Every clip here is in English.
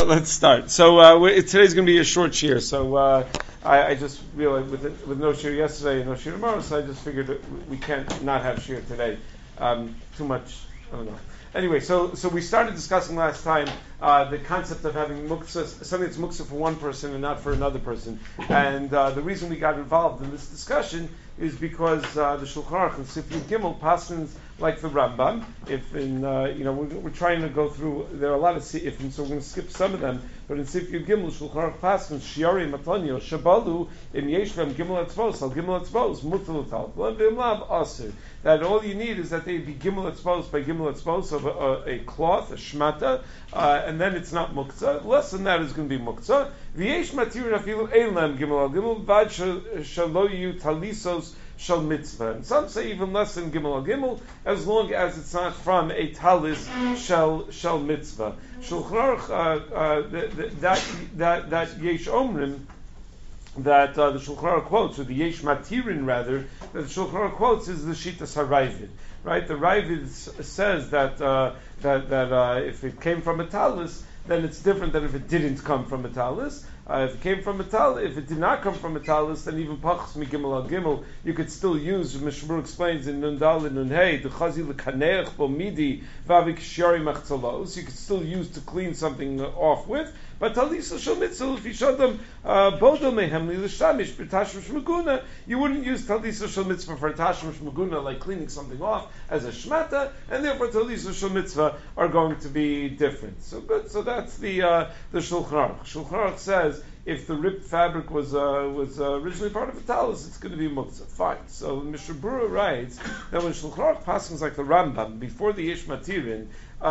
let's start. So today's going to be a short shir. So I just realized with no shir yesterday and no shir tomorrow, so I just figured that we can't not have shir today. Too much, I don't know. Anyway, so we started discussing last time the concept of having muktzah, something that's muktzah for one person and not for another person. And the reason we got involved in this discussion is because the Shulchan Aruch and Sif Yud Gimel passes like the Rambam. If in we're trying to go through, there are a lot of sifim, so we're going to skip some of them. But in Sif Yud Gimel, Shulchan Aruch passes Shiari Matanyo Shabalu in Yeshvam Gimel Atzvos Al Gimel Atzvos Mutal Tal V'Imlav Aser. That all you need is that they be Gimel Atzvos by Gimel Atzvos of a cloth, a shmata, and then it's not muktzah. Less than that is going to be muktzah. V'yesh matir afilu elam Gimel Al Gimel vad shaloyu talisos shal mitzvah. And some say even less than Gimel Al Gimel, as long as it's not from a talis shal mitzvah. Shulchan Aruch that yesh omrim, that the Shulchan Aruch quotes, or the Yesh Matirin rather, that the Shulchan Aruch quotes is the Shitas HaRavid. Right? The Ravid says that if it came from a talis, then it's different than if it didn't come from a talis. If it came from a talis, if it did not come from a talis, then even pachas mi gimel al gimel, you could still use. Mishmur explains in Nun Dal and Nun Hey, the chazi lekaneach bo midi vavik shiari machzalos. You could still use to clean something off with. But talisa shel mitzvah if you showed them bodo mehem li l'shtamish b'tashmish maguna, you wouldn't use talisa shel mitzvah for tashmish maguna like cleaning something off as a shmata, and therefore talisa shel mitzvah are going to be different. So good. So that's the Shulchan Aruch. Shulchan Aruch says if the ripped fabric was originally part of a talis, it's going to be muktzah. Fine. So Mishra Bura writes that when Shulchan Aruch passes like the Rambam before the Yesh Matirin,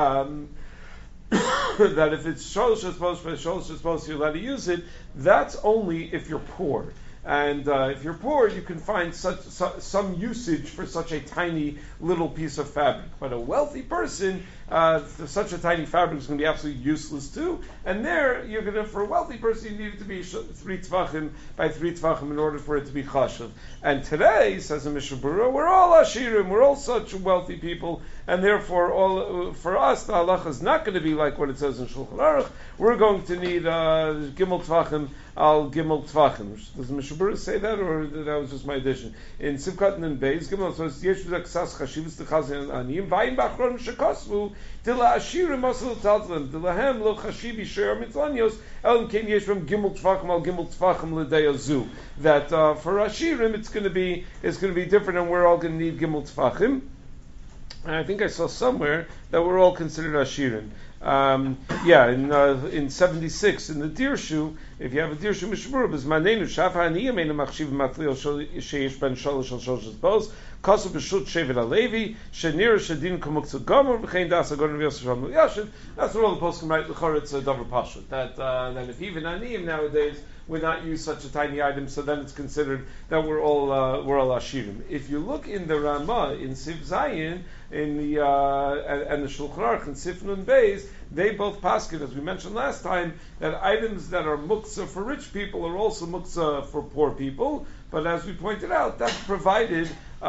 that if it's sholosh you're allowed to use it, that's only if you're poor. And if you're poor, you can find some usage for such a tiny little piece of fabric. But a wealthy person, such a tiny fabric is going to be absolutely useless too. And there, for a wealthy person, you need it to be 3 tvachim by 3 tvachim in order for it to be chashav. And today, says the Mishnah Berurah, we're all ashirim, we're all such wealthy people, and therefore, for us, the halacha is not going to be like what it says in Shulchan Aruch. We're going to need gimel tvachim al gimel tvachim. Does the Mishnah Berurah say that, or that was just my addition? In Sivkat and Beis, gimel says yesh v'zaksas chashivus techazin aniyim v'ayim b'achron shekasvu dila ashirim asal talzim dilahem lo chashivi she'er mitzlanios el ken yesh from gimel tvachim al gimel tvachim l'deyazu. That for ashirim it's going to be different, and we're all going to need gimel tvachim. And I think I saw somewhere that we're all considered ashirim. In 76 in the Dirshu, if you have a Dirshu Mishmur, is manenu shafa aniyim ena machshiv matlil sheish ben shalosh al shalosh bos kasu b'shut shevet alevi shenir shedin kumuktzah gomer v'chein das agon v'yosef shalom yashin. That's what all the poskim write. L'chor it's a davar pashut that if even aniyim nowadays would not use such a tiny item, so then it's considered that we're all ashirim. If you look in the Ramah in Sif Zayin in the and the Shulchan Aruch in Sif Nun Beis, they both paskin, as we mentioned last time, that items that are muktzah for rich people are also muktzah for poor people. But as we pointed out, that's provided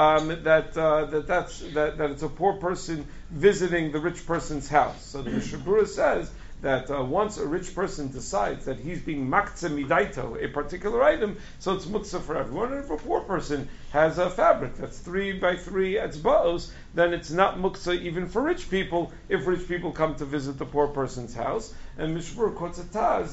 that it's a poor person visiting the rich person's house. So the Mishnah Berurah says that once a rich person decides that he's being maktzah midaito, a particular item, so it's muktzah for everyone. And if a poor person has a fabric that's 3 by 3 etzbaos, then it's not muktzah even for rich people if rich people come to visit the poor person's house. And Mishmur quotes a Taz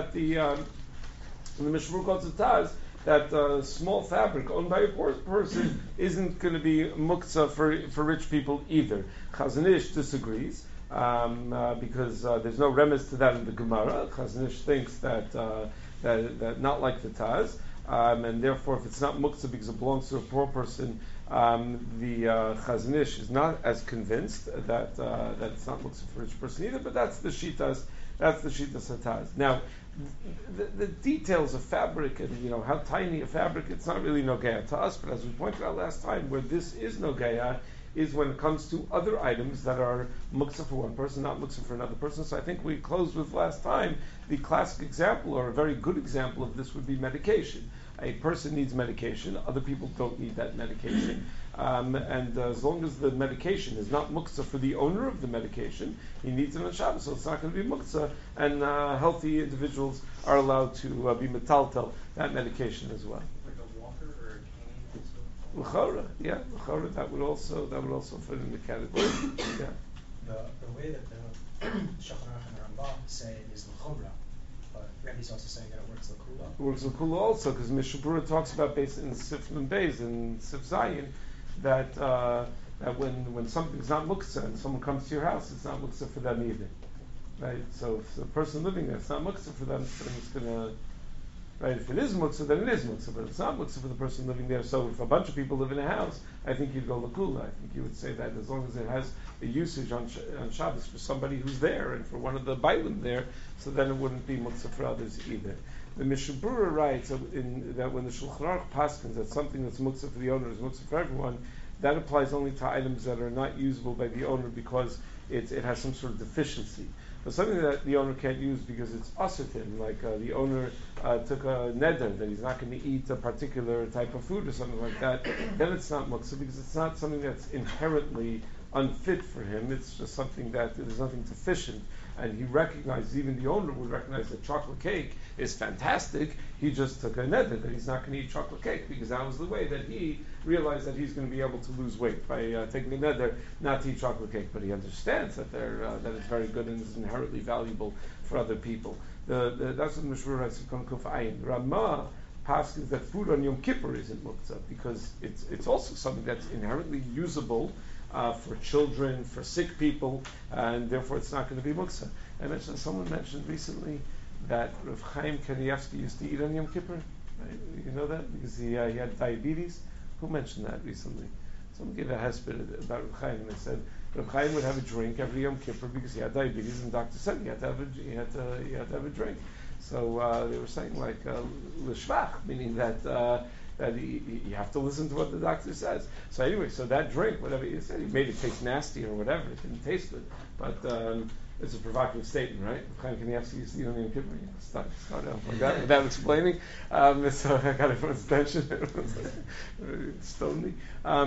that small fabric owned by a poor person isn't going to be muktzah for rich people either. Chazon Ish disagrees. Because there's no remes to that in the Gemara. Chazon Ish thinks that not like the Taz, and therefore if it's not muktzah because it belongs to a poor person, the Chazon Ish is not as convinced that it's not muktzah for a rich person either. But that's the shitas Hataz. Now, the details of fabric and how tiny a fabric, it's not really nogaya to us. But as we pointed out last time, where this is nogaya is when it comes to other items that are muktzah for one person, not muktzah for another person. So I think we closed with last time the classic example, or a very good example of this would be medication. A person needs medication, other people don't need that medication. And as long as the medication is not muktzah for the owner of the medication, he needs it on Shabbos, so it's not going to be muktzah, and healthy individuals are allowed to be metaltel that medication as well. Like a walker or a cane also? L'chora, yeah, l'chora, that would also fit in the category. Yeah. The way that the Shulchan Aruch and the Rambam say it is l'chora, but Rebbe's also saying that it works l'kula. It works l'kula also, because Mishnah Berurah talks about based in Sif and Beis and Sif Zayin, that when something's not muktzah and someone comes to your house, it's not muktzah for them either, right? So if the person living there, it's not muktzah for them, then it's gonna, right? If it is muktzah, then it is muktzah, but it's not muktzah for the person living there. So if a bunch of people live in a house, I think you'd go l'kula. I think you would say that as long as it has a usage on Shabbos for somebody who's there and for one of the bailim there, so then it wouldn't be muktzah for others either. The Mishnah Berurah writes that when the Shulchan Aruch paskins that something that's muktzah for the owner is muktzah for everyone, that applies only to items that are not usable by the owner because it has some sort of deficiency. But something that the owner can't use because it's usher to him, like the owner took a neder that he's not going to eat a particular type of food or something like that, then it's not muktzah because it's not something that's inherently unfit for him. It's just something that there's nothing deficient. And he recognizes, even the owner would recognize that chocolate cake is fantastic. He just took a neder that he's not going to eat chocolate cake because that was the way that he realized that he's going to be able to lose weight by taking a neder not to eat chocolate cake. But he understands that that it's very good and is inherently valuable for other people. That's what Mishmur writes in Kuf Ayin. Ramah paskins that food on Yom Kippur isn't muktzah because it's also something that's inherently usable for children, for sick people, and therefore it's not going to be muktzah. Someone mentioned recently that Rav Chaim Kanievsky used to eat on Yom Kippur. Right? You know that? Because he had diabetes. Who mentioned that recently? Someone gave a hesped about Rav Chaim, and they said Rav Chaim would have a drink every Yom Kippur because he had diabetes, and the doctor said he had to have a drink. So they were saying like l'shvach, meaning that you have to listen to what the doctor says. So anyway, so that drink, whatever he said, he made it taste nasty or whatever. It didn't taste good, but it's a provocative statement, right? Chaim Kanievsky used to eat on Yom Kippur. Start out like that without explaining. So I got everyone's attention. Stoned me.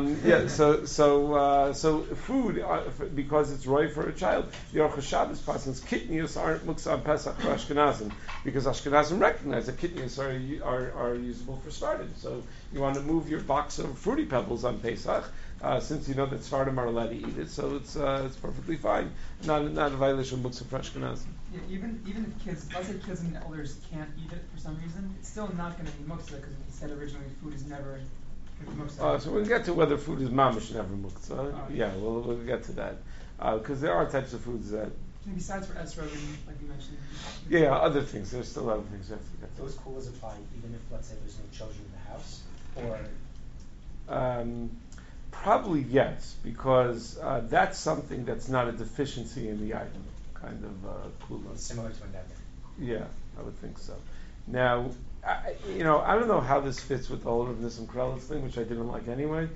So food, because it's roy for a child. The Aruch HaShabbos passes kitnius aren't muktzah on Pesach for Ashkenazim because Ashkenazim recognize that kitnius are usable for starting. So you want to move your box of Fruity Pebbles on Pesach. Since you know that Sfardim are allowed to eat it, so it's perfectly fine. Not a violation of books of Ashkenazim. Yeah, even if kids, let's say kids and elders can't eat it for some reason, it's still not going to be muktzah because he said originally food is never going to be muktzah. So we'll get to whether food is mamish never muktzah. Yeah, we'll get to that because there are types of foods that. Besides for esrog, like you mentioned. Yeah, other things. There's still other things you have to get to. Those kulas apply even if, let's say, there's no children in the house, or. Probably yes, because that's something that's not a deficiency in the item, kind of kula. Similar to a neder. Yeah, I would think so. Now, I don't know how this fits with the whole Rav Nissim Krelitz thing, which I didn't like anyway.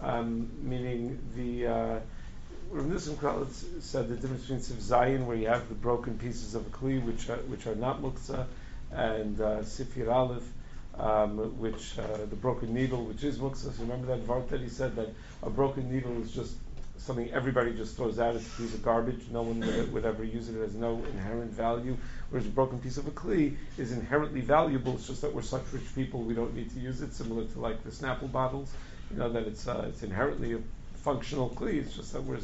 Meaning the Rav Nissim Krelitz said the difference between Sif Zayin, where you have the broken pieces of a kli, which are not muktzah, and Sifir Aleph, which the broken needle, which is muktzah. So remember that vart that he said that a broken needle is just something everybody just throws out. It's a piece of garbage. No one would ever use it. It has no inherent value. Whereas a broken piece of a kli is inherently valuable. It's just that we're such rich people we don't need to use it. Similar to like the Snapple bottles, that it's inherently a functional kli. It's just that we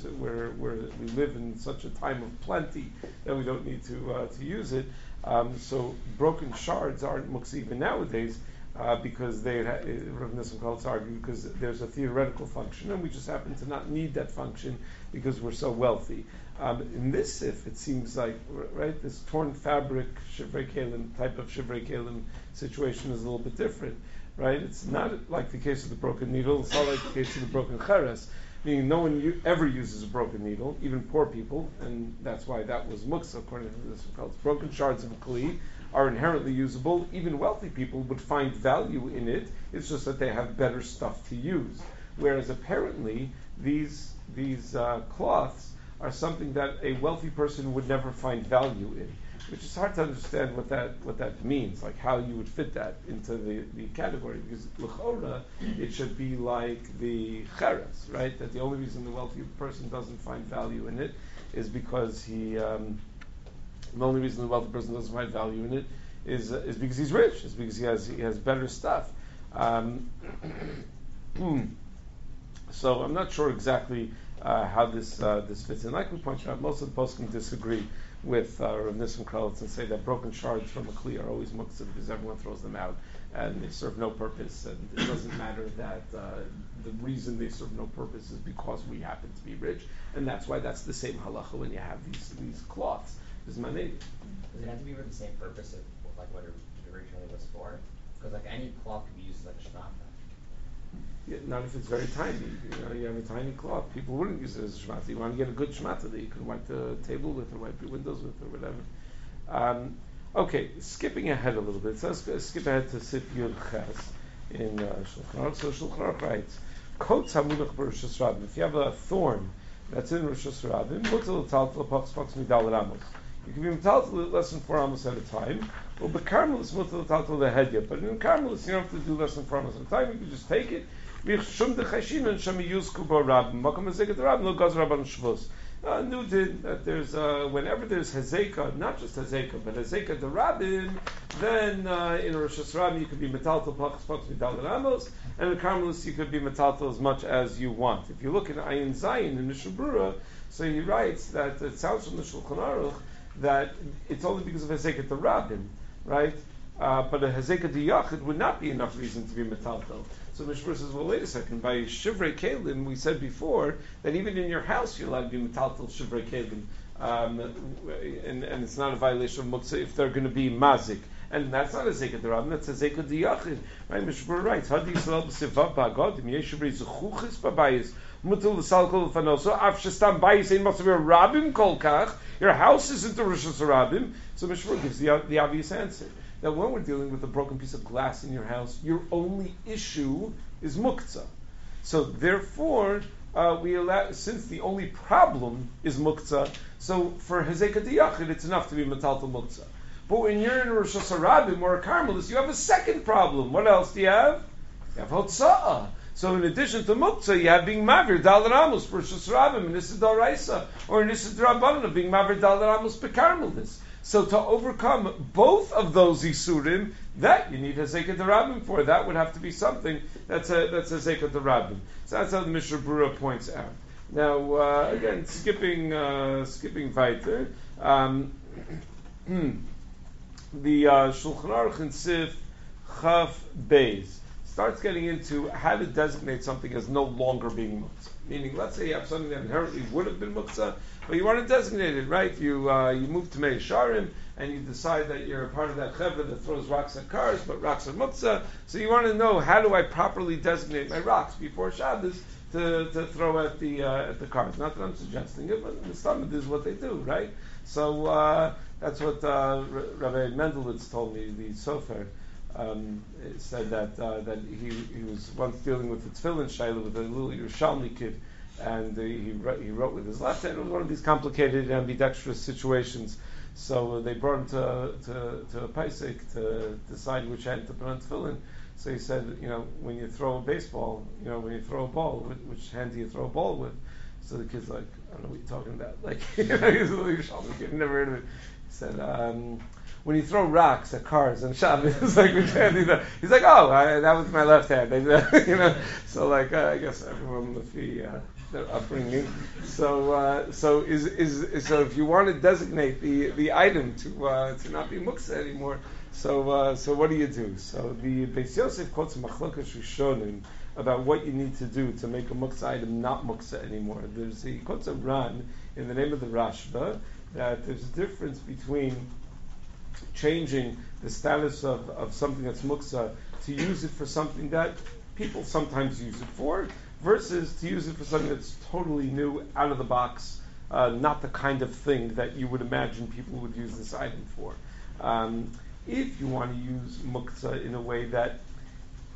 live in such a time of plenty that we don't need to use it. So broken shards aren't muktzah even nowadays because Rav Nissim Krelitz argued because there's a theoretical function and we just happen to not need that function because we're so wealthy. In this sif, it seems like this torn fabric shivrei kelim type of shivrei kelim situation is a little bit different, right? It's not like the case of the broken needle. It's not like the case of the broken cheres. Meaning no one ever uses a broken needle, even poor people, and that's why that was muktzah according to this. Broken shards of a kli are inherently usable. Even wealthy people would find value in it. It's just that they have better stuff to use. Whereas apparently these cloths are something that a wealthy person would never find value in, which is hard to understand what that means, like how you would fit that into the category, because l'chora, it should be like the cheres, right? That the only reason the wealthy person doesn't find value in it is because the only reason the wealthy person doesn't find value in it is because he's rich, is because he has better stuff. So I'm not sure exactly how this fits in. Like we pointed out, most of the poskim disagree with Rav Nissim Krelitz and say that broken shards from a kli are always muktzah because everyone throws them out and they serve no purpose, and it doesn't matter that the reason they serve no purpose is because we happen to be rich, and that's why that's the same halacha when you have these cloths. Does it have to be for the same purpose of like what it originally was for? Because like any cloth could be used as like a shmata. Yeah, not if it's very tiny. You have a tiny cloth. People wouldn't use it as a shmata. You want to get a good shmata that you can wipe the table with, or wipe your windows with, or whatever. Okay, skipping ahead a little bit. So let's skip ahead to Sif Yud Ches in Shulchan Aruch. So Shulchan Aruch writes, "Kotz hamunach b'Rosh Hashanah." If you have a thorn that's in Rosh Hashanah, mutal l'taltal pachs midal ramos. You can be metaltal less than 4 amos at a time. Well, but Carmel is mutal l'taltal lehedya. But in Carmel, you don't have to do less than 4 amos at a time. You can just take it. New did that there's whenever there's hazeka, not just hazeka, but hazeka derabim, then in Rosh Hashanah you could be metaltal pachs midal ramos, and in Carmelis you could be metaltal as much as you want. If you look at Ayin Zayin in Mishnah Berurah, so he writes that it sounds from the Shulchan Aruch that it's only because of hazeka derabim, right? But a hazeka diyachid would not be enough reason to be metaltal. So Mishmur says, well, wait a second. By shivrei kelim, we said before that even in your house you're allowed to be metaltal shivrei kelim, and it's not a violation of muktzah if they're going to be mazik. And that's not a zeka derabim, that's a zeka diyachid. Right? Mishmur writes, Hadi Yisrael b'sivav ba'agodim yeshivrei zechuchis b'bayis mutal l'sal kol l'fanoso af shestam bayis ein matzavir rabim kol kach. Your house isn't a Rosh Hashanah. So Mishmur gives the obvious answer. That when we're dealing with a broken piece of glass in your house, your only issue is muktzah. So therefore, we allow, since the only problem is muktzah, so for hazeka diyachid, it's enough to be metaltal muktzah. But when you're in a Rosh Hashanah or a Carmelis, you have a second problem. What else do you have? You have hotza'ah. So in addition to muktzah, you have being mavir dal ramos for Rosh Hashanah, and Nissa D'Oraisa, or Nissa D'Rabbanan of being mavir dal ramos bekarmelis. So to overcome both of those isurim, that you need hazeka derabim for. That would have to be something that's hazeka derabim. So that's how the Mishnah Berurah points out. Now again, skipping weiter. The Shulchan Aruch in Sif Chaf Beis starts getting into how to designate something as no longer being muktzah. Meaning, let's say you have something that inherently would have been muktzah, but you want to designate it, right? You move to Mei Sharim, and you decide that you're a part of that chevra that throws rocks at cars, but rocks are muktzah. So you want to know, how do I properly designate my rocks before Shabbos to throw at the cars? Not that I'm suggesting it, but the Stamid is what they do, right? So that's what Rabbi Mendelitz told me, the Sofer. Said that he was once dealing with the tefillin shayla with a little Yerushalmi kid, and he wrote with his left hand. It was one of these complicated ambidextrous situations. So they brought him to a paisik to decide which hand to put on tefillin. So he said, when you throw a baseball, when you throw a ball, which hand do you throw a ball with? So the kid's like, I don't know what you're talking about. Like, he's a little Yerushalmi kid, never heard of it. He said, when you throw rocks at cars on Shabbos, it's like which hand do you throw? He's like, that was my left hand. So like I guess everyone with their upbringing. So if you want to designate the item to not be muktzah anymore, so what do you do? So the Beis Yosef quotes Machlokas Rishonim about what you need to do to make a muktzah item not muktzah anymore. He quotes a Ran in the name of the Rashba that there's a difference between changing the status of something that's muktzah to use it for something that people sometimes use it for, versus to use it for something that's totally new, out of the box, not the kind of thing that you would imagine people would use this item for. If you want to use muktzah in a way that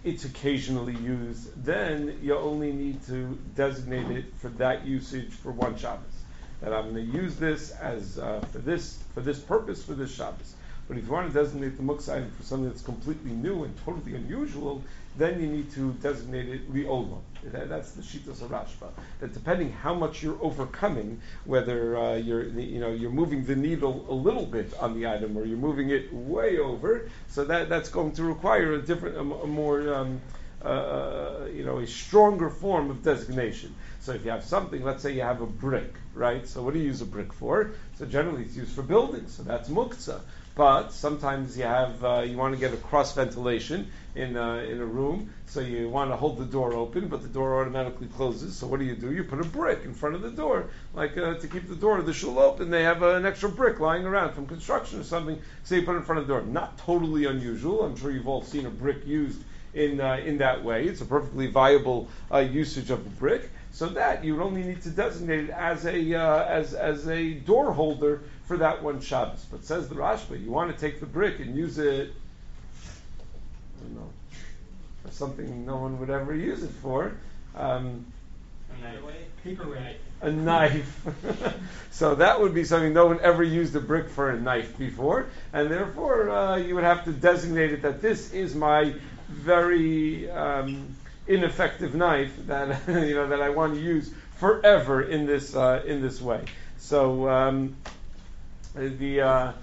it's occasionally used, then you only need to designate it for that usage for one Shabbos. That I'm going to use this as for this purpose for this Shabbos. But if you want to designate the muksa item for something that's completely new and totally unusual, then you need to designate it li'olma. That's the shitas of Rashba. That depending how much you're overcoming, whether you're moving the needle a little bit on the item or you're moving it way over, so that's going to require a more a stronger form of designation. So if you have something, let's say you have a brick, right? So what do you use a brick for? So generally it's used for building, so that's muktzah. But sometimes you have you want to get a cross ventilation in a room, so you want to hold the door open, but the door automatically closes. So what do? You put a brick in front of the door, like to keep the door of the shul open. They have an extra brick lying around from construction or something, so you put it in front of the door. Not totally unusual. I'm sure you've all seen a brick used in that way. It's a perfectly viable usage of the brick. So that you would only need to designate it as a door holder for that one Shabbos. But says the Rashba, you want to take the brick and use it, I don't know, for something no one would ever use it for. Paperweight. A knife. So that would be something no one ever used a brick for a knife before, and therefore you would have to designate it that this is my very ineffective knife that that I want to use forever in this way. So the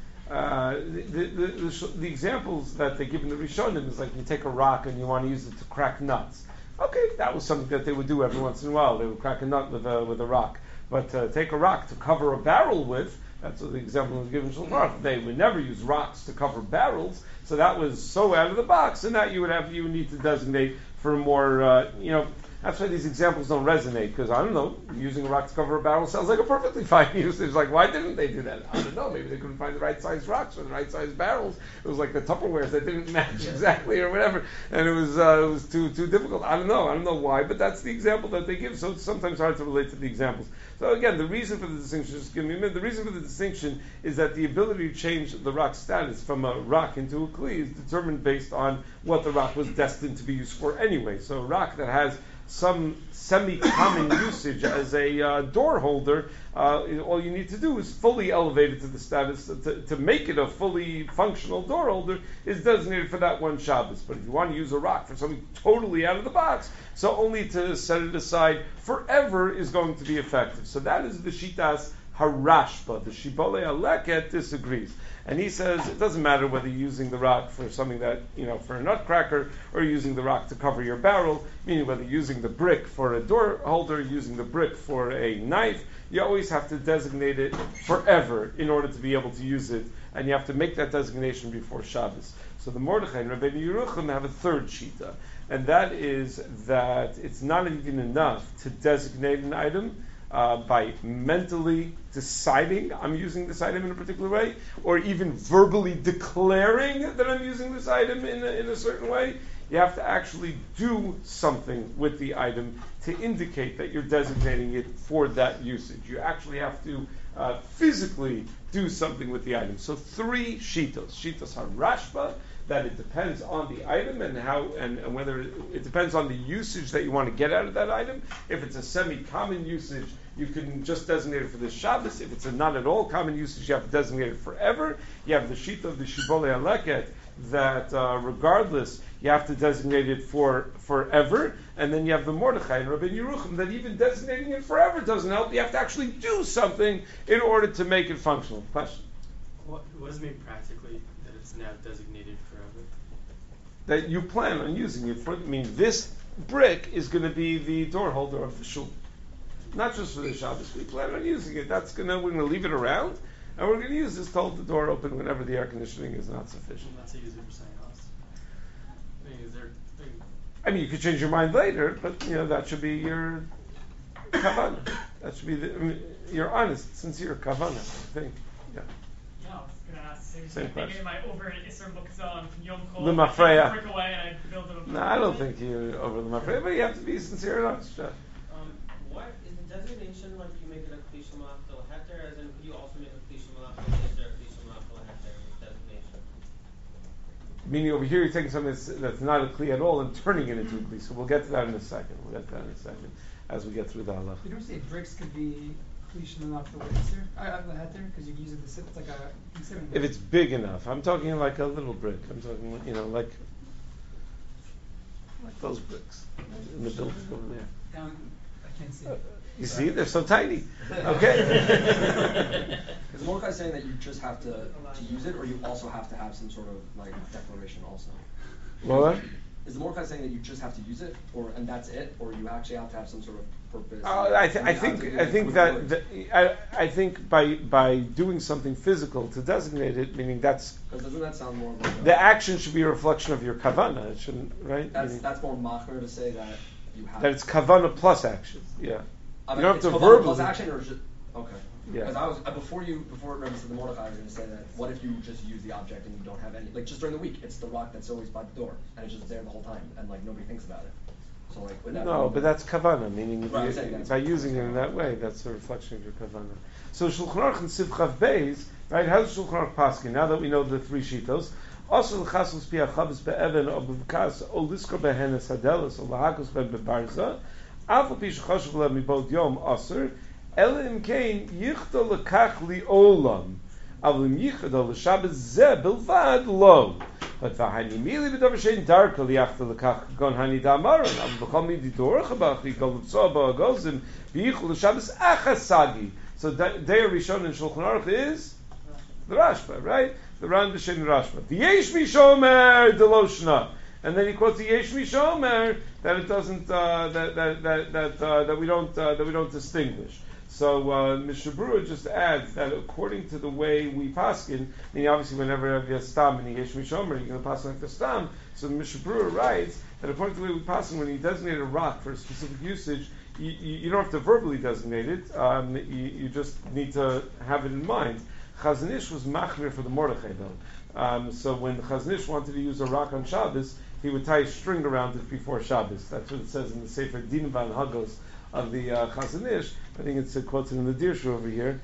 examples that they give in the Rishonim is like you take a rock and you want to use it to crack nuts. Okay, that was something that they would do every once in a while. They would crack a nut with a rock. But take a rock to cover a barrel with, that's what the example was given in Shulchan Aruch. They would never use rocks to cover barrels, so that was so out of the box, and that you would need to designate for more, that's why these examples don't resonate, because I don't know, using a rock to cover a barrel sounds like a perfectly fine usage. Like, why didn't they do that? I don't know, maybe they couldn't find the right size rocks or the right size barrels. It was like the Tupperwares that didn't match exactly or whatever, and it was too difficult. I don't know why, but that's the example that they give, so it's sometimes hard to relate to the examples. So again, the reason for the distinction, just give me a minute, the reason for the distinction is that the ability to change the rock status from a rock into a kli is determined based on what the rock was destined to be used for anyway. So a rock that has some semi-common usage as a door holder, all you need to do is fully elevate it to the status, to make it a fully functional door holder is designated for that one Shabbos. But if you want to use a rock for something totally out of the box, so only to set it aside forever is going to be effective. So that is the Shitas Harashba. The Shibbolei Aleket disagrees. And he says it doesn't matter whether you're using the rock for something that, for a nutcracker, or using the rock to cover your barrel, meaning whether you're using the brick for a door holder, using the brick for a knife, you always have to designate it forever in order to be able to use it, and you have to make that designation before Shabbos. So the Mordechai and Rabbeinu Yerucham have a third shita, and that is that it's not even enough to designate an item by mentally deciding I'm using this item in a particular way, or even verbally declaring that I'm using this item in a certain way. You have to actually do something with the item to indicate that you're designating it for that usage. You actually have to physically do something with the item. So 3 shitos. Shitos harashba, that it depends on the item and how and whether it depends on the usage that you want to get out of that item. If it's a semi-common usage, you can just designate it for the Shabbos. If it's a not at all common usage, you have to designate it forever. You have the shita of the Shibbolei Aleket that regardless, you have to designate it for forever. And then you have the Mordechai and Rabbeinu Yerucham that even designating it forever doesn't help. You have to actually do something in order to make it functional. Question? What does it mean practically that it's now designated forever? That you plan on using it for. I mean, this brick is going to be the door holder of the shul, not just for the Shabbos. We plan on using it. We're going to leave it around, and we're going to use this to hold the door open whenever the air conditioning is not sufficient. Let's use it for something else. I mean, you could change your mind later, but that should be your kavanah. That should be your honest, sincere kavanah. I think. Yeah. Yeah, I was going to ask. Same question. Am I over an Isser Muktzah Yom Kol? L'mafreya. Brick away and I build it up. No, I don't think you over the mafreya, but you have to be sincere and honest. What is the designation like? You make it a kli shemalach til heter, as in could you also make a kli shemalach til heter, a kli shemalach til heter designation? Meaning over here you're taking something that's not a kli at all and turning it into a kli. So we'll get to that in a second. As we get through the halach. You don't say bricks could be cliche off the Witzer, the header, because you can use it to sit. It's like a. If it's big enough, I'm talking like a little brick. I'm talking, like those bricks in the building over there. Down, I can't see it. You see, they're so tiny. Okay. Is Mordechai saying that you just have to use it, or you also have to have some sort of like declaration also? What? Is the Mordechai saying that you just have to use it, and that's it, or you actually have to have some sort of purpose? I think by doing something physical to designate it, meaning that's. Because doesn't that sound more like the action should be a reflection of your kavana. It shouldn't, right? That's more machmer to say that you have. That it's kavana plus action. Yeah. You don't have to verbally plus action, or just okay. Yeah. Because before Rebbe said the Mordechai, I was going to say that what if you just use the object and you don't have any, like just during the week, it's the rock that's always by the door and it's just there the whole time and like nobody thinks about it. So like would that but that's kavana, meaning by using it in that way, that's a reflection of your kavana. So Shulchan Aruch and Sivchav Beis, right? How does Shulchan Aruch paskin? Now that we know the three shitos, also l'chasos pi'achavos be'even or b'vkas or liskor be'henes hadelos or lahakos be'barza, afal pi shechoshev lev mibod yom aser. Elim kain yichta lekach li olam, avlim yichta l'shabbos zeh bilvad lo. But v'hani mili b'davar shein darka liachta lekach gon hani damaron. Avlim b'chol mi didorach abach li gol l'psoa ba'agozim b'yichta l'shabbos achasagi. So Deir Rishon in Shulchan Aruch is the Rashba, right? The Ran b'shein Rashba. V'yesh mishomer deloshna. And then he quotes the Yesh mishomer that it doesn't that we don't distinguish. So Mishnah Berurah just adds that according to the way we paskin, meaning obviously whenever you have a stam and Yesh mishomer, you're going to paskin like the stam. So Mishnah Berurah writes that according to the way we paskin, when you designate a rock for a specific usage, you don't have to verbally designate it. You just need to have it in mind. Chazon Ish was machmir for the Mordechai though. So when the Chazon Ish wanted to use a rock on Shabbos, he would tie a string around it before Shabbos. That's what it says in the Sefer Din Van Hagos of the Chazon Ish. I think it's quoted in the Dirshu over here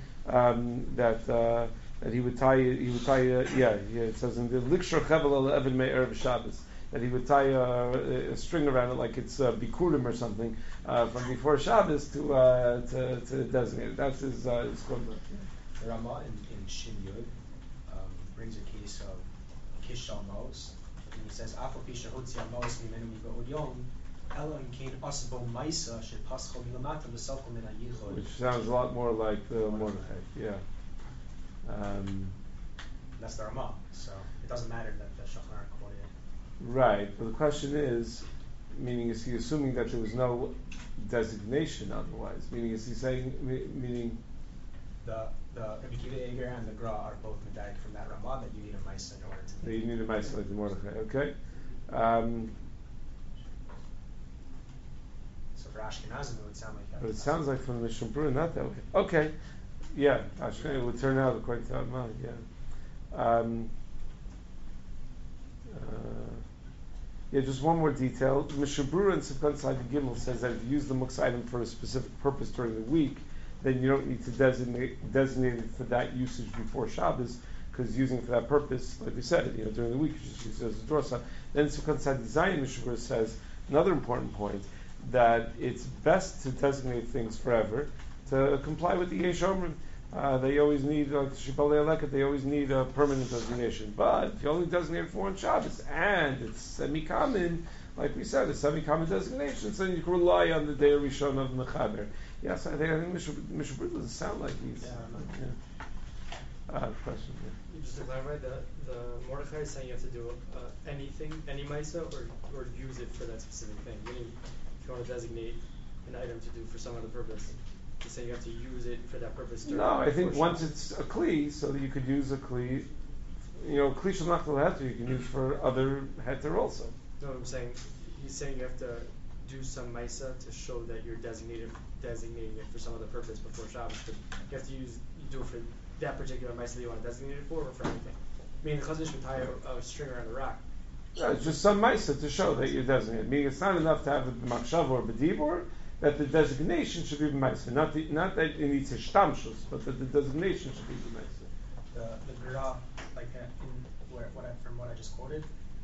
that he would tie. It says in the Likshor Chevel Al Evan Me'er Shabbos that he would tie a string around it like it's bikurim or something from before Shabbos to designate it. That's his korban. The Ramah in Shin Yud brings a case of Kishal Mos, and he says, "Afal Pisha Hotzi Mos Mimenu Mibod Yom, Ela and Kain Asbo Maisa Should Paschal Milamata V'Safal Min HaYichod." Which sounds a lot more like the Mordechai. Yeah. That's the Ramah, so it doesn't matter that the Shulchan Aruch quoted it. Right, but the question is he assuming that there was no designation otherwise? Meaning, is he saying, The Rabbi Kiva Eger and the Gra are both medayik from that Ramah that you need a Maisa in order to that you need a Maisa like the Mordechai, okay? So for Ashkenazim it would sound like that. But it sounds like from the Mishnah Berurah not that way. Okay, yeah, Ashkenazim would turn out according to Ramah, just one more detail. Mishnah Berurah in Sivkot Side Gimel says that if you use the muksa item for a specific purpose during the week, then you don't need to designate it for that usage before Shabbos, because using it for that purpose, like we said, during the week, you just use it as a dorsa. Then Sivkot Side Zion Mishnah Berurah says another important point, that it's best to designate things forever to comply with the Yesh Omrim. They always need, like Shibbolei Aleket, they always need a permanent designation. But if you only designate it for one Shabbos, and it's semi-common, like we said, a semi-common designation, so you can rely on the day of Rishon of Mechaber. Yes, I think Mishnah Berurah doesn't sound like he's... question, Just to clarify, the Mordechai is saying you have to do anything, any Maisa, or use it for that specific thing. Meaning, if you want to designate an item to do for some other purpose, you say you have to use it for that purpose. No, I think once it's a kli, so that you could use a kli, kli shel nachal heter you can use for other heter also. No, I'm saying, he's saying you have to do some Maisa to show that you're designating it for some other purpose before Shabbos. But you have to do it for that particular Maisa that you want to designate it for, or for anything. Meaning the Chazon Ish would tie a string around the rock. Yeah, it's just some Maisa to show that you're designated. Meaning it's not enough to have the Machshav or B'dibor, that the designation should be B'maisa. Not that it needs a shtamshus, but that the designation should be B'maisa. The Gra, like from what I just quoted,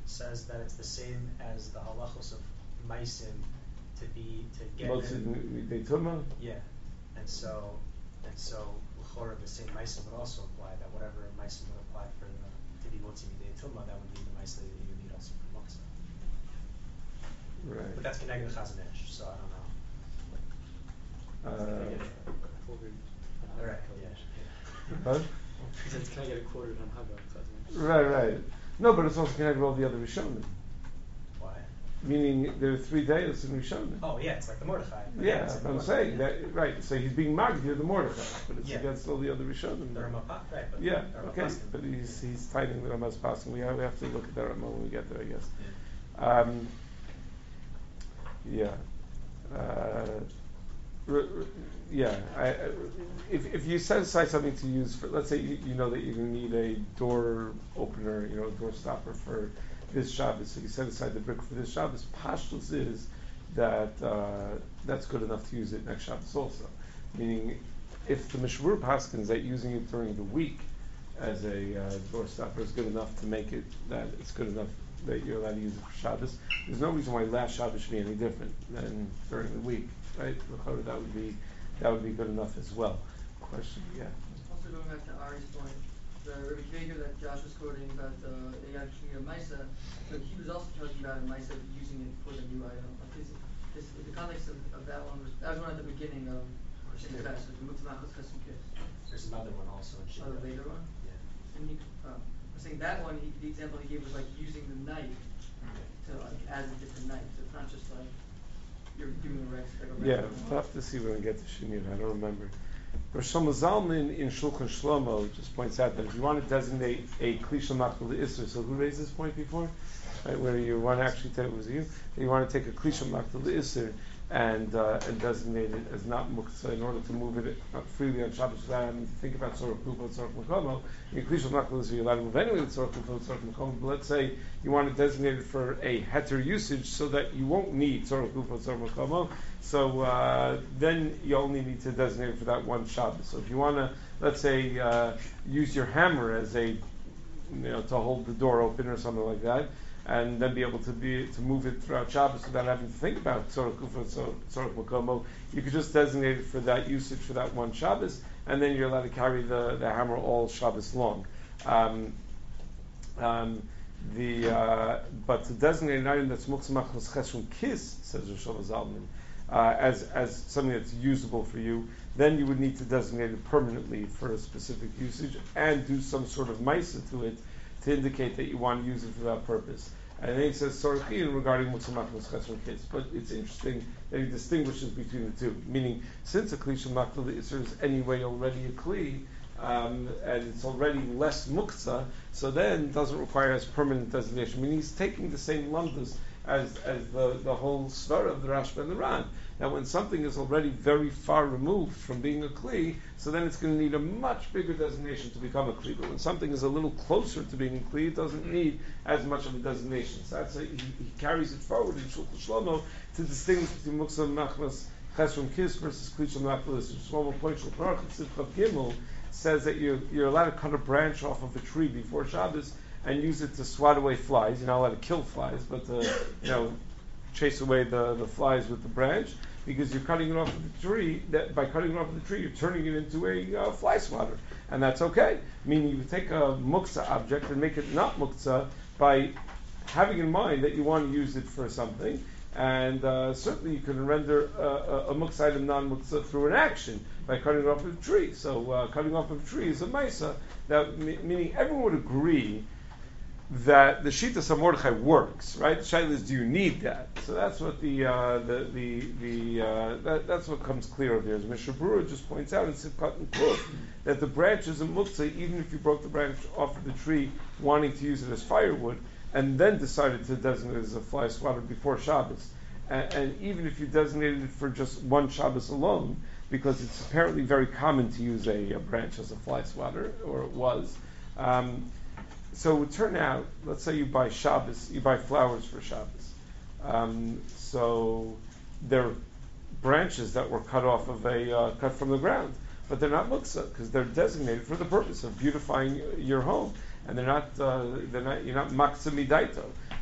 says that it's the same as the halachos of maisim to get Mostly they tuma. yeah, and so l'chora the same maisim would also apply that whatever maisim would apply for to be motzi midei tuma, that would be the maisim that you would need also for muktzah. Right. But that's connected to Chazon Ish, so I don't know. Can I get a quoted on All right, Haggah? yeah. Huh? He says, can I get a quoted on Haggah? Right. No, but it's also connected with all the other Rishonim. Why? Meaning there are 3 days in Rishonim. Oh yeah, it's like the Mordechai. Yeah, it's like the I'm Mordechai, saying yeah. that right. So he's being Magdir the Mordechai, but it's Yeah. against all the other Rishonim. The Ramapah, right? But Yeah, the okay, Ramapah- but he's fighting the Ramaz passing. We have to look at the Ramah when we get there, I guess. Yeah. If you set aside something to use for, let's say you know that you're going to need a door opener, a door stopper for this Shabbos, so you set aside the brick for this Shabbos. Pashtus is that that's good enough to use it next Shabbos also. Meaning, if the Mishmur paskins that using it during the week as a door stopper is good enough to make it that it's good enough that you're allowed to use it for Shabbos, there's no reason why last Shabbos should be any different than during the week, right? That would be good enough as well. Question, yeah. Also going back to Ari's point, the Rebbe Kager that Josh was quoting about the actually a Misa, so he was also talking about a Misa using it for the new item. The context of that one was one at the beginning of Shin Ches, the Mutzmachos Chesum Kis. There's another one also in Shin Oh, the Yod. later one? Yeah. And I was saying that one, the example he gave was like using the knife to like add a different knife. So it's not just like you're doing a Rex. Yeah, we'll have to see when we get to Shinyan. I don't remember. Rosh Zalman in Shulchan Shlomo just points out that if you want to designate a Kli Shel Machzor L'Isser, so who raised this point before? Right, where you want to actually tell it was you. You want to take a Kli Shel Machzor L'Isser and designate it as not muktzah in order to move it freely on Shabbos without having to think about Tzorach Kufa and Tzorach Mekomo. In Kli Shel Machzor L'Isser, you're allowed to move anyway with Tzorach Kufa and Tzorach Mekomo. But let's say you want to designate it for a heter usage so that you won't need Tzorach Kufa and Tzorach Mekomo. So then you only need to designate it for that one Shabbos. So if you want to, let's say, use your hammer as a, to hold the door open or something like that, and then be able to move it throughout Shabbos without having to think about Tzorach Kufa and Tzorach Mekomo, you could just designate it for that usage for that one Shabbos, and then you're allowed to carry the hammer all Shabbos long. But to designate an item that's Muktzah Machzor Chesum Kis, says Rosh Zalman, as something that's usable for you, then you would need to designate it permanently for a specific usage and do some sort of maisa to it to indicate that you want to use it for that purpose. And then he says Sorachin regarding Muktzah Machzor Chesum Kis. But it's interesting that he distinguishes between the two. Meaning, since a Kli Shel Machzor L'Isser is anyway already a Kli, and it's already less muktzah, so then it doesn't require as permanent designation. I mean, he's taking the same lumdas as the whole svara of the Rashba and the Ran. Now, when something is already very far removed from being a kli, so then it's going to need a much bigger designation to become a kli. But when something is a little closer to being a kli, it doesn't need as much of a designation. So that's he carries it forward in Shulchan Shlomo to distinguish between Muktzah Machzor Chesum Kis versus Kli Shel Machzor L'Isser. Shlomo points Shulchan Aruch Gimel says that you're allowed to cut a branch off of a tree before Shabbos and use it to swat away flies. You're not allowed to kill flies, but to chase away the flies with the branch, because you're cutting it off of the tree. That by cutting it off of the tree, you're turning it into a fly swatter, and that's okay. Meaning you take a muktzah object and make it not muktzah by having in mind that you want to use it for something. And certainly you can render a muktzah item non-muktzah through an action by cutting it off of a tree. So cutting off of a tree is a maisa. That meaning everyone would agree that the Shitas of Mordechai works, right? The shaila is, do you need that? So that's what that's what comes clear over here. As Mishnah Berurah just points out in Sivkat and Kuf, that the branch is a muktzah even if you broke the branch off of the tree wanting to use it as firewood, and then decided to designate it as a fly swatter before Shabbos. And even if you designated it for just one Shabbos alone, because it's apparently very common to use a branch as a fly swatter, or it was. So it would turn out, let's say you buy flowers for Shabbos. So they're branches that were cut off of cut from the ground, but they're not muktzah because they're designated for the purpose of beautifying your home. And you're not makseh midaito.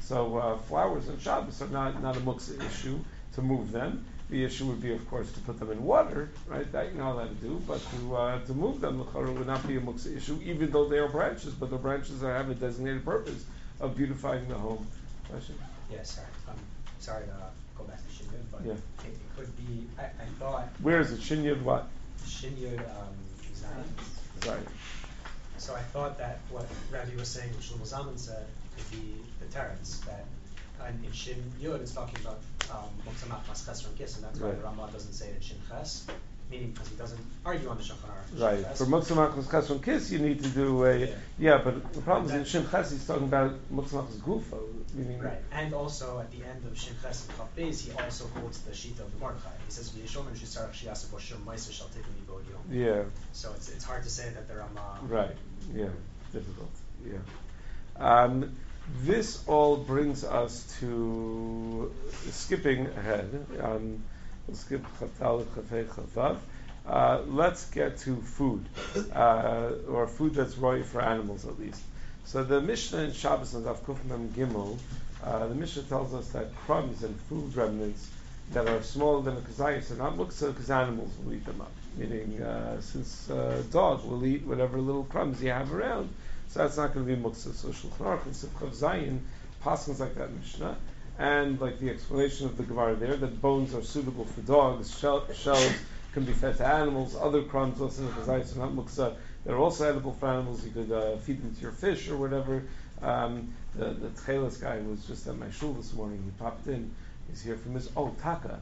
So flowers on Shabbos are not a muksa issue to move them. The issue would be, of course, to put them in water, right? That you're not allowed to do, but to move them, l'chara, would not be a muksa issue, even though they are branches. But the branches have a designated purpose of beautifying the home. Question? Yeah, sorry. Sorry to go back to Shinyud, but Yeah. it could be. I thought Where is it? Shinyud what? Shinyud Zion. Sorry. So I thought that what Rabbi was saying, what Shlomo Zalman said, could be the teretz that in Shin Yud it's talking about Muktzah Mas Ches from Kiss, and that's why Right. the Ramah doesn't say it in Shin Ches, meaning because he doesn't argue on the Shulchan Aruch. Right. For Muktzah Machmas Ches from Kiss, you need to do a but the problem is in Shin Ches he's talking about Muktzah Machmas Gufo, meaning Right, and also at the end of Shin Ches and Chav Beis, he also quotes the Shita of the Mordechai. He says, "V'yishomer shesarach shiasa b'shir ma'aser shall take me bod yom." Yeah. So it's hard to say that the Ramah. Right. Yeah. Difficult. Yeah. This all brings us to skipping ahead. We'll skip Chatal Chafei Chavav. Let's get to food, or food that's right for animals at least. So the Mishnah in Shabbos and Daf Kuf Mem Gimel, the Mishnah tells us that crumbs and food remnants that are smaller than a kazayis are not muksa because animals will eat them up. Meaning, since dog will eat whatever little crumbs you have around, so that's not going to be muksa. So Shulchan Aruch and Sifchav Zayin passes like that Mishnah, and like the explanation of the Gemara there, that bones are suitable for dogs, shells can be fed to animals, other crumbs, listen to kazayis are not muksa. They're also edible for animals. You could feed them to your fish or whatever. The Tchelis guy was just at my shul this morning. He popped in. He's here from his Taka.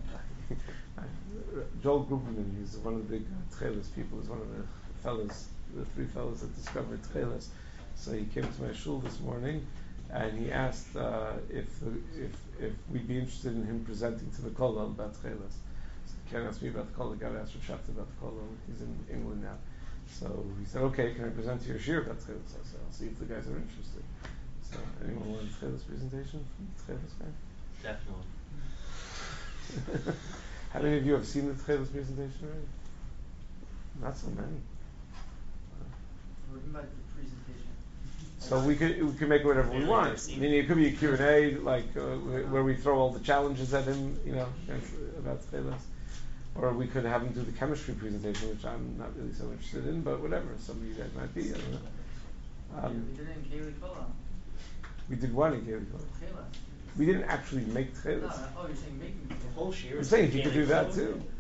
Joel Gruberman, he's one of the big Tchelis people. He's one of the fellows, the three fellows that discovered Tchelis. So he came to my shul this morning, and he asked if we'd be interested in him presenting to the kollel about Tchelis. So he can't ask me about the kollel. He got to ask Rashafta about the kollel. He's in England now. So he said, "Okay, can I present to your shir about Tchelis?" I said, "I'll see if the guys are interested." So anyone want a Tchelis presentation from the Tchelis guy? Definitely. How many of you have seen the Tchelis presentation already? Not so many. What do you mean by the presentation? So we could make it whatever we want. I mean, it could be a Q&A, like where we throw all the challenges at him, about Tchelis. Or we could have him do the chemistry presentation, which I'm not really so interested in, but whatever. Some of you guys might be. I don't know. We did it in Keli Kola. We did one in Keli Kola. Kela. We didn't actually make No, Tchelis. oh, you're saying making. The whole shir I'm is saying if you could do that Keli too.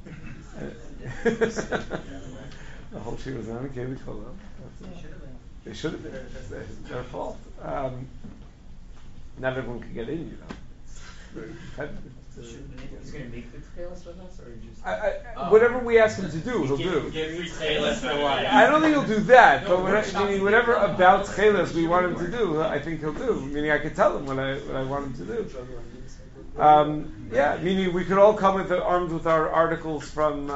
The whole shir was not in Keli Kola. It should have been. They should have been. It's their fault. Not everyone can get in, It's very competitive. He's going to make the Tchelis with us, or just? Whatever we ask him to do, he'll do. Give free Tchelis for life. I don't think he'll do that, but meaning whatever about Tchelis we want him to do, I think he'll do. Meaning I could tell him what I want him to do. Meaning we could all come armed with our articles from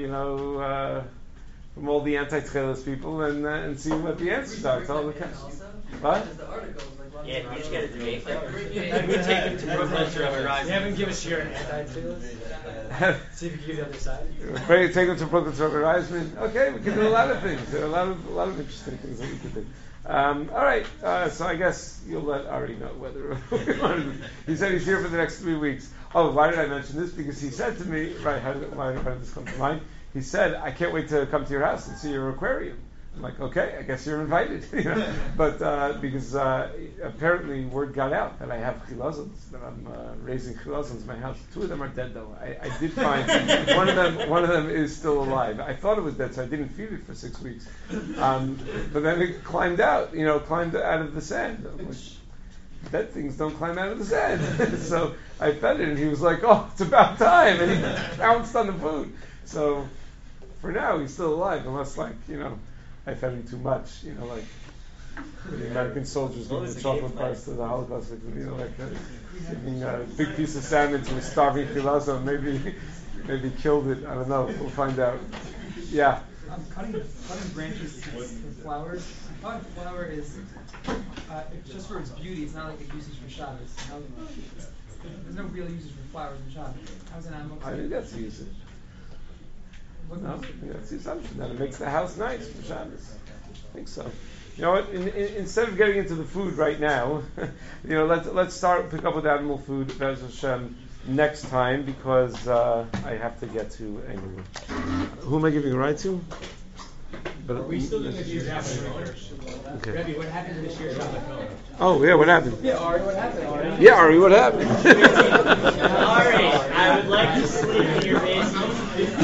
from all the anti-Tchelis people and see what the answers are. Tell the what? Just the articles, like Yeah, we just get a debate. Yeah. We take him to Brooklyn to Horizon. You haven't given us your anti-Tchelis? See if you can give the other side. Take them to Brooklyn to Reisman. Okay, we can do a lot of things. There are a lot of interesting things that we can do. All right, so I guess you'll let Ari know whether we want to. He said he's here for the next 3 weeks. Oh, why did I mention this? Because he said to me, why did this come to mind? He said, "I can't wait to come to your house and see your aquarium." I'm like, okay, I guess you're invited. But because apparently word got out that I have chilazons, that I'm raising chilazons in my house. 2 of them are dead though. I did find one of them is still alive. I thought it was dead, so I didn't feed it for 6 weeks. But then it climbed out of the sand. I'm like, dead things don't climb out of the sand. So I fed it, and he was like, "Oh, it's about time," and he pounced on the food. So for now, he's still alive, unless I fed him too much, like the American soldiers giving the chocolate bars to the Holocaust victims, giving a big piece of salmon to a starving Chilazo, maybe killed it. I don't know. We'll find out. Yeah. Cutting branches for flowers. I thought flower is it's just for its beauty. It's not like a usage for Shabbos. There's no real usage for flowers in Shabbos. How's an animal? I think that's the usage. No, that's the assumption that it makes the house nice for Shabbos. I think so. You know what? Instead of getting into the food right now, let's pick up with animal food, Be'ez Hashem, next time, because I have to get to a meeting. Who am I giving a ride to? But Are we still doing the Shir Shabbat? Okay. Rebbe, what happened to the Shir Shabbat? Oh yeah, what happened? Yeah, Ari, what happened? Yeah, Ari, what happened? Ari, I would like to sleep in your basement.